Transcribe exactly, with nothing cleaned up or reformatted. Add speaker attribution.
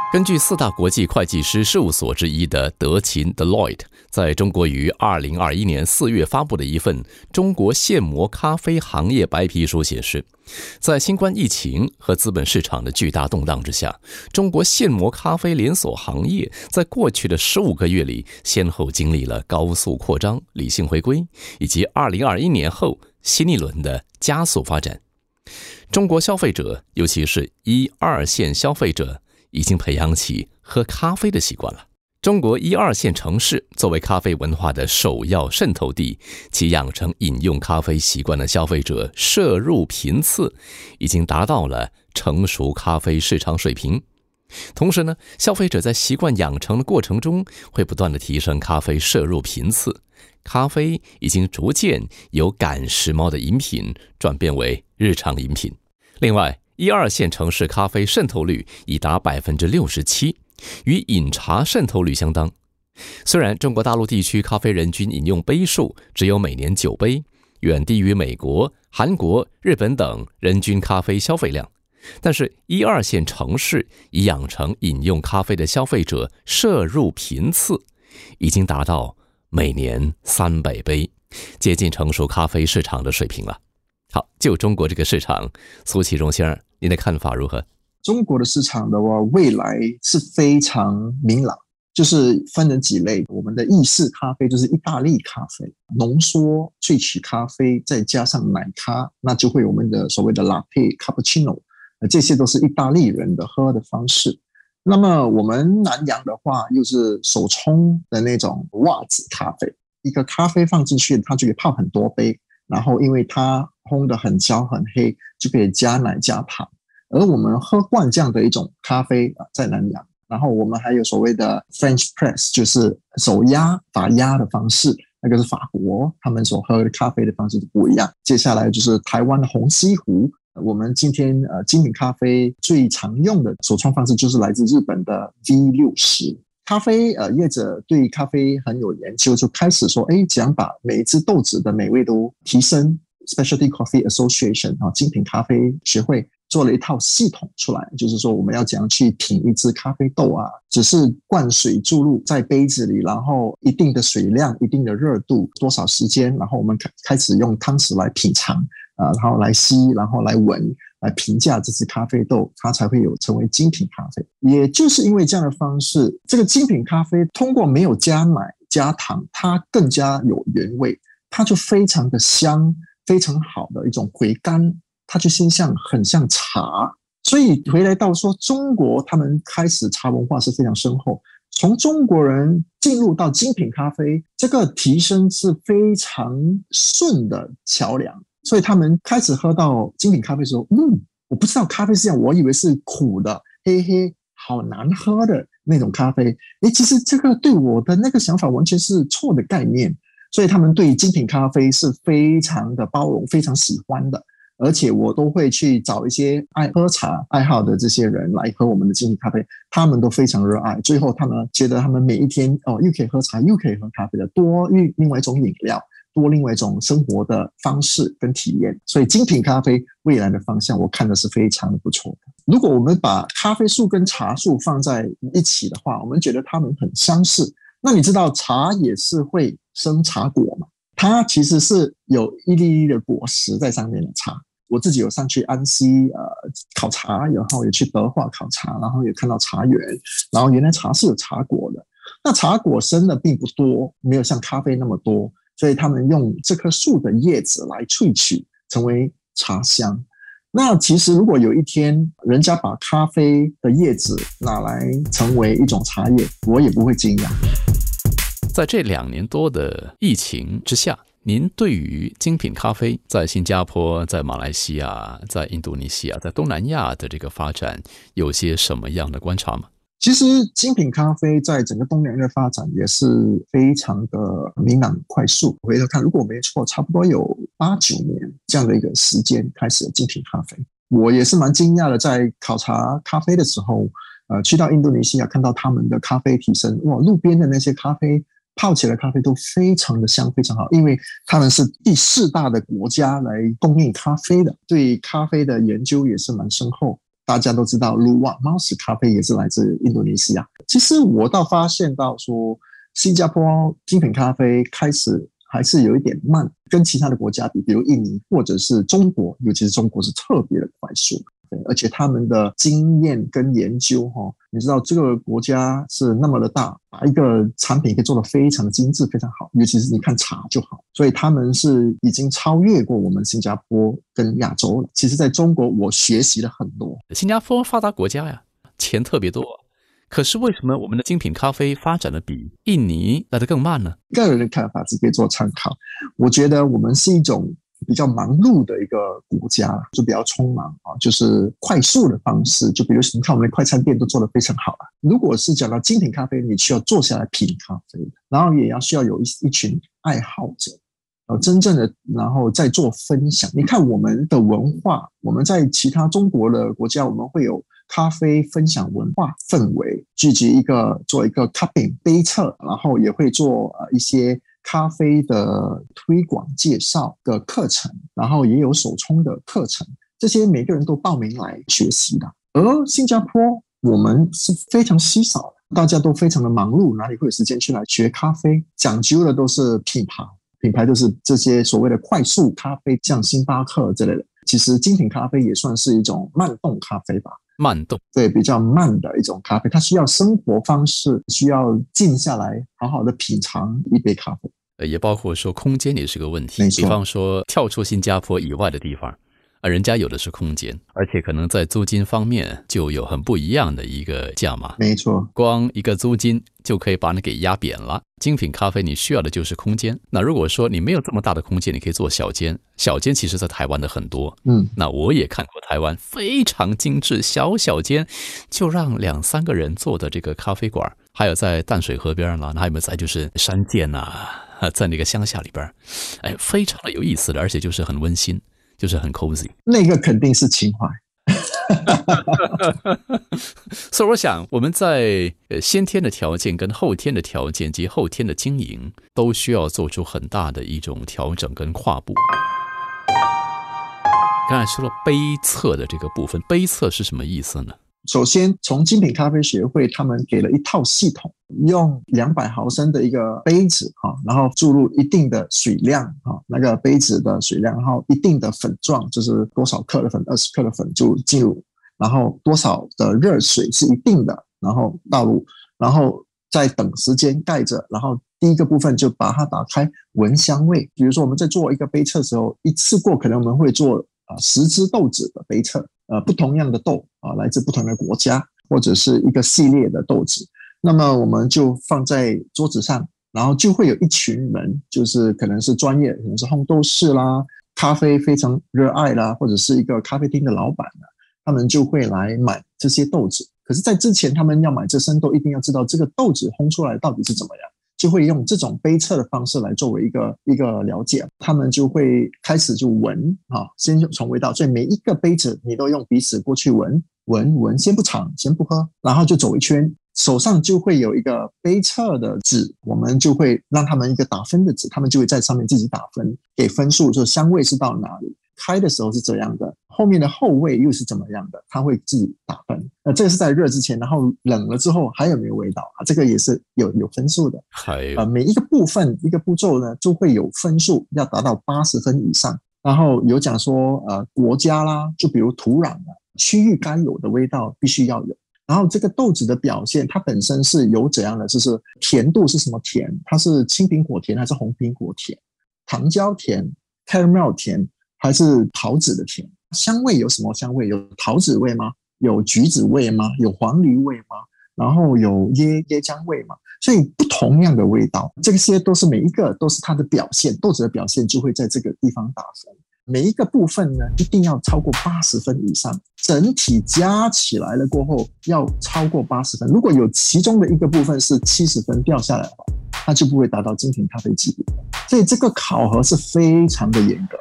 Speaker 1: 根据四大国际会计师事务所之一的德勤 Deloitte 在中国于二零二一年四月发布的一份中国现磨咖啡行业白皮书显示，在新冠疫情和资本市场的巨大动荡之下，中国现磨咖啡连锁行业在过去的十五个月里先后经历了高速扩张、理性回归以及二零二一年后新一轮的加速发展。中国消费者，尤其是一二线消费者，已经培养起喝咖啡的习惯了。中国一二线城市作为咖啡文化的首要渗透地，其养成饮用咖啡习惯的消费者摄入频次已经达到了成熟咖啡市场水平。同时呢，消费者在习惯养成的过程中会不断地提升咖啡摄入频次，咖啡已经逐渐由赶时髦的饮品转变为日常饮品。另外，一二线城市咖啡渗透率已达 百分之六十七， 与饮茶渗透率相当。虽然中国大陆地区咖啡人均饮用杯数只有每年九杯，远低于美国、韩国、日本等人均咖啡消费量，但是一二线城市已养成饮用咖啡的消费者摄入频次已经达到每年三百杯，接近成熟咖啡市场的水平了。好，就中国这个市场，苏启荣先生，您的看法如何？
Speaker 2: 中国的市场的话，未来是非常明朗，就是分成几类。我们的意式咖啡就是意大利咖啡，浓缩萃取咖啡，再加上奶咖，那就会有我们的所谓的 latte、cappuccino， 这些都是意大利人的喝的方式。那么我们南洋的话，又是手冲的那种袜子咖啡，一个咖啡放进去，它就可以泡很多杯，然后因为它烘得很焦很黑，就可以加奶加糖。而我们喝惯这样的一种咖啡在南洋，然后我们还有所谓的 French press， 就是手压法压的方式，那个是法国他们所喝的咖啡的方式不一样。接下来就是台湾的虹吸壶，我们今天呃精品咖啡最常用的手冲方式就是来自日本的 V 六十。咖啡呃业者对咖啡很有研究，就开始说，哎，怎样把每一支豆子的美味都提升。Specialty Coffee Association 啊，精品咖啡学会做了一套系统出来，就是说我们要怎样去品一支咖啡豆啊，只是灌水注入在杯子里，然后一定的水量、一定的热度、多少时间，然后我们开始用汤匙来品尝啊，然后来吸，然后来闻，来评价这支咖啡豆，它才会有成为精品咖啡。也就是因为这样的方式，这个精品咖啡通过没有加奶加糖，它更加有原味，它就非常的香，非常好的一种回甘，它就先像很像茶。所以回来到说中国他们开始茶文化是非常深厚，从中国人进入到精品咖啡，这个提升是非常顺的桥梁。所以他们开始喝到精品咖啡的时候，嗯，我不知道咖啡是这样，我以为是苦的黑黑好难喝的那种咖啡，诶，其实这个对我的那个想法完全是错的概念。所以他们对精品咖啡是非常的包容，非常喜欢的。而且我都会去找一些爱喝茶爱好的这些人来喝我们的精品咖啡，他们都非常热爱。最后他们觉得他们每一天哦，又可以喝茶又可以喝咖啡的，多另外一种饮料，多另外一种生活的方式跟体验。所以精品咖啡未来的方向我看的是非常的不错的。如果我们把咖啡树跟茶树放在一起的话，我们觉得它们很相似。那你知道茶也是会生茶果吗？它其实是有一粒粒的果实在上面的茶。我自己有上去安溪呃考察，然后也去德化考察，然后也看到茶园，然后原来茶是有茶果的。那茶果生的并不多，没有像咖啡那么多，所以他们用这棵树的叶子来萃取成为茶香。那其实如果有一天人家把咖啡的叶子拿来成为一种茶叶，我也不会惊讶。
Speaker 1: 在这两年多的疫情之下，您对于精品咖啡在新加坡、在马来西亚、在印度尼西亚、在东南亚的这个发展有些什么样的观察吗？
Speaker 2: 其实精品咖啡在整个东南亚的发展也是非常的明朗快速。回头看，如果我没错，差不多有八九年这样的一个时间开始了精品咖啡。我也是蛮惊讶的，在考察咖啡的时候，呃，去到印度尼西亚看到他们的咖啡提升，哇，路边的那些咖啡泡起来的咖啡都非常的香，非常好，因为他们是第四大的国家来供应咖啡的，对咖啡的研究也是蛮深厚。 大家都知道鲁瓦猫屎咖啡也是来自印度尼西亚。其实我倒发现到说，新加坡精品咖啡开始还是有一点慢，跟其他的国家比，比如印尼或者是中国，尤其是中国是特别的快速。对，而且他们的经验跟研究、哦、你知道这个国家是那么的大，把一个产品可以做得非常的精致非常好，尤其是你看茶就好，所以他们是已经超越过我们新加坡跟亚洲了。其实在中国我学习了很多。
Speaker 1: 新加坡发达国家呀，钱特别多，可是为什么我们的精品咖啡发展的比印尼来得更慢呢？
Speaker 2: 个人的看法只可以做参考，我觉得我们是一种比较忙碌的一个国家，就比较匆忙啊，就是快速的方式。就比如你看我们的快餐店都做得非常好了。如果是讲到精品咖啡，你需要坐下来品咖啡，然后也要需要有 一, 一群爱好者，呃，真正的然后再做分享。你看我们的文化，我们在其他中国的国家，我们会有咖啡分享文化氛围，聚集一个做一个 cupping 杯测，然后也会做呃一些咖啡的推广介绍的课程，然后也有手冲的课程，这些每个人都报名来学习的。而新加坡我们是非常稀少的，大家都非常的忙碌，哪里会有时间去来学咖啡？讲究的都是品牌，品牌就是这些所谓的快速咖啡，像星巴克之类的。其实精品咖啡也算是一种慢动咖啡吧。
Speaker 1: 慢动，
Speaker 2: 对，比较慢的一种咖啡，它需要生活方式，需要静下来好好的品尝一杯咖啡。
Speaker 1: 也包括说空间也是个问题，
Speaker 2: 没错，
Speaker 1: 比方说跳出新加坡以外的地方，人家有的是空间，而且可能在租金方面就有很不一样的一个价码。
Speaker 2: 没错，
Speaker 1: 光一个租金就可以把你给压扁了。精品咖啡你需要的就是空间，那如果说你没有这么大的空间，你可以做小间，小间其实在台湾的很多，
Speaker 2: 嗯，
Speaker 1: 那我也看过台湾非常精致小小间，就让两三个人做的这个咖啡馆，还有在淡水河边啦，还有没有在就是山涧啊，在那个乡下里边，哎，非常的有意思的，而且就是很温馨，就是很 cozy，
Speaker 2: 那个肯定是情怀。
Speaker 1: 所以我想我们在先天的条件跟后天的条件及后天的经营都需要做出很大的一种调整跟跨步。刚才说了杯测的这个部分，杯测是什么意思呢？
Speaker 2: 首先从精品咖啡学会他们给了一套系统，用两百毫升的一个杯子，然后注入一定的水量，那个杯子的水量，然后一定的粉状，就是多少克的粉，二十克的粉就进入，然后多少的热水是一定的，然后倒入，然后再等时间盖着，然后第一个部分就把它打开闻香味。比如说我们在做一个杯测的时候，一次过可能我们会做呃十支豆子的杯测，呃不同样的豆啊、呃，来自不同的国家或者是一个系列的豆子，那么我们就放在桌子上，然后就会有一群人，就是可能是专业，可能是烘豆师啦，咖啡非常热爱啦，或者是一个咖啡厅的老板啦，他们就会来买这些豆子。可是在之前他们要买这生豆，一定要知道这个豆子烘出来到底是怎么样，就会用这种杯测的方式来作为一个一个了解。他们就会开始就闻、啊、先从味道，所以每一个杯子你都用鼻子过去闻闻闻，先不尝先不喝，然后就走一圈，手上就会有一个杯测的纸，我们就会让他们一个打分的纸，他们就会在上面自己打分，给分数，就香味是到哪里，开的时候是这样的，后面的后味又是怎么样的，他会自己打分。那这个是在热之前，然后冷了之后还有没有味道啊？这个也是有有分数的。
Speaker 1: 还有、
Speaker 2: 呃、每一个部分一个步骤呢，就会有分数，要达到八十分以上。然后有讲说呃国家啦，就比如土壤啊，区域该有的味道必须要有。然后这个豆子的表现，它本身是有怎样的，就是甜度是什么甜，它是青苹果甜还是红苹果甜，糖胶甜 caramel 甜还是桃子的甜，香味有什么香味，有桃子味吗？有橘子味吗？有黄梨味吗？然后有椰椰浆味吗？所以不同样的味道，这些都是每一个都是它的表现，豆子的表现就会在这个地方打分。每一个部分呢，一定要超过八十分以上，整体加起来了过后要超过八十分。如果有其中的一个部分是七十分掉下来的话，它就不会达到精品咖啡级别。所以这个考核是非常的严格。